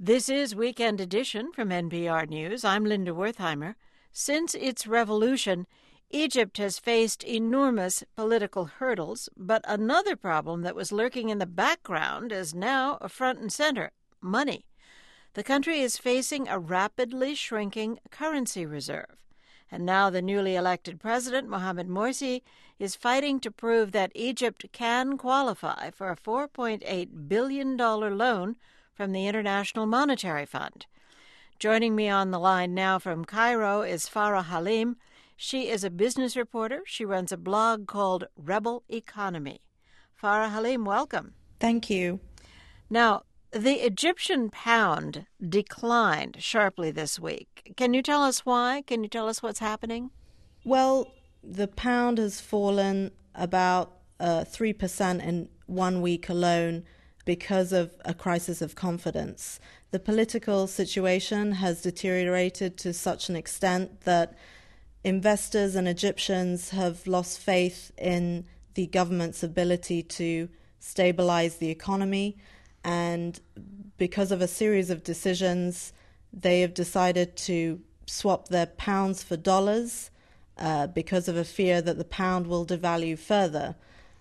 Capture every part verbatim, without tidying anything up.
This is Weekend Edition from N P R News. I'm Linda Wertheimer. Since its revolution, Egypt has faced enormous political hurdles, but another problem that was lurking in the background is now front and center: money. The country is facing a rapidly shrinking currency reserve. And now the newly elected president, Mohamed Morsi, is fighting to prove that Egypt can qualify for a four point eight billion dollars loan from the International Monetary Fund. Joining me on the line now from Cairo is Farah Halim. She is a business reporter. She runs a blog called Rebel Economy. Farah Halim, welcome. Thank you. Now, the Egyptian pound declined sharply this week. Can you tell us why? Can you tell us what's happening? Well, the pound has fallen about uh, three percent in one week alone because of a crisis of confidence. The political situation has deteriorated to such an extent that investors and Egyptians have lost faith in the government's ability to stabilize the economy. And because of a series of decisions, they have decided to swap their pounds for dollars uh, because of a fear that the pound will devalue further.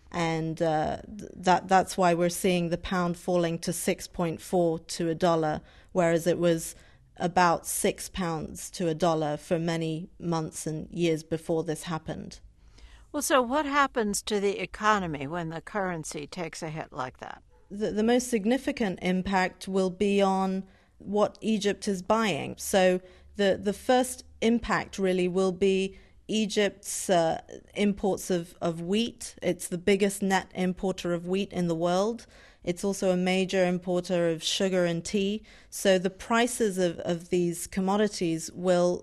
And uh, that that's why we're seeing the pound falling to six point four to a dollar, whereas it was about six pounds to a dollar for many months and years before this happened. Well, so what happens to the economy when the currency takes a hit like that? The, the most significant impact will be on what Egypt is buying. So the, the first impact really will be Egypt's uh, imports of, of wheat. It's the biggest net importer of wheat in the world. It's also a major importer of sugar and tea. So the prices of, of these commodities will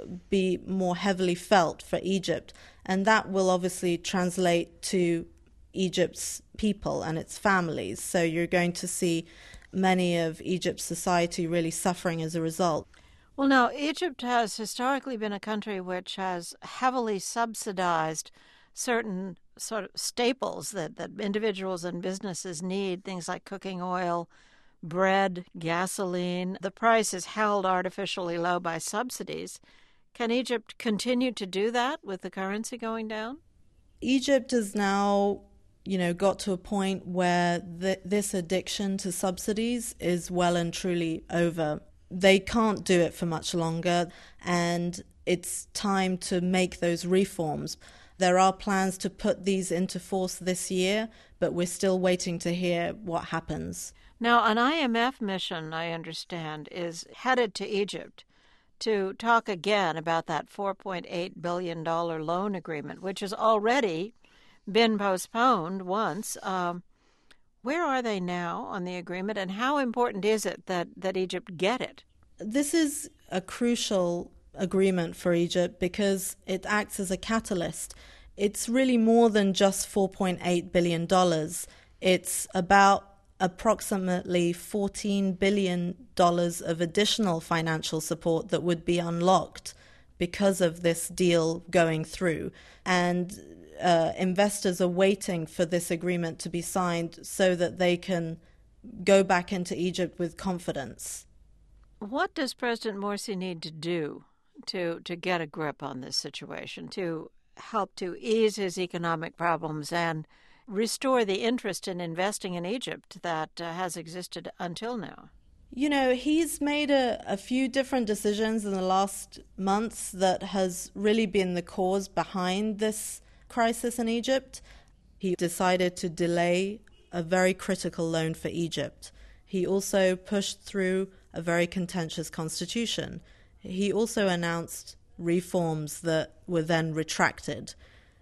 be more heavily felt for Egypt. And that will obviously translate to Egypt's people and its families. So you're going to see many of Egypt's society really suffering as a result. Well, now, Egypt has historically been a country which has heavily subsidized certain sort of staples that, that individuals and businesses need, things like cooking oil, bread, gasoline. The price is held artificially low by subsidies. Can Egypt continue to do that with the currency going down? Egypt has now, you know, got to a point where th- this addiction to subsidies is well and truly over. They can't do it for much longer, and it's time to make those reforms. There are plans to put these into force this year, but we're still waiting to hear what happens. Now, an I M F mission, I understand, is headed to Egypt to talk again about that four point eight billion dollars loan agreement, which has already been postponed once. Um, where are they now on the agreement, and how important is it that, that Egypt get it? This is a crucial agreement for Egypt because it acts as a catalyst. It's really more than just four point eight billion dollars. It's about approximately fourteen billion dollars of additional financial support that would be unlocked because of this deal going through. And uh, investors are waiting for this agreement to be signed so that they can go back into Egypt with confidence. What does President Morsi need to do to, to get a grip on this situation, to help to ease his economic problems and restore the interest in investing in Egypt that uh, has existed until now? You know, he's made a, a few different decisions in the last months that has really been the cause behind this crisis in Egypt. He decided to delay a very critical loan for Egypt. He also pushed through a very contentious constitution. He also announced reforms that were then retracted.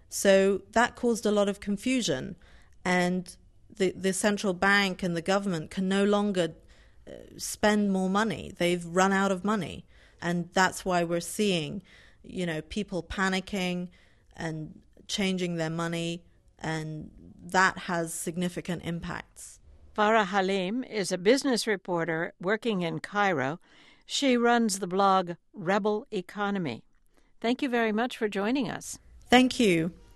So that caused a lot of confusion, and the, the central bank and the government can no longer uh, spend more money. They've run out of money, and that's why we're seeing, you know, people panicking and changing their money, and that has significant impacts. Farah Halim is a business reporter working in Cairo. She runs the blog Rebel Economy. Thank you very much for joining us. Thank you.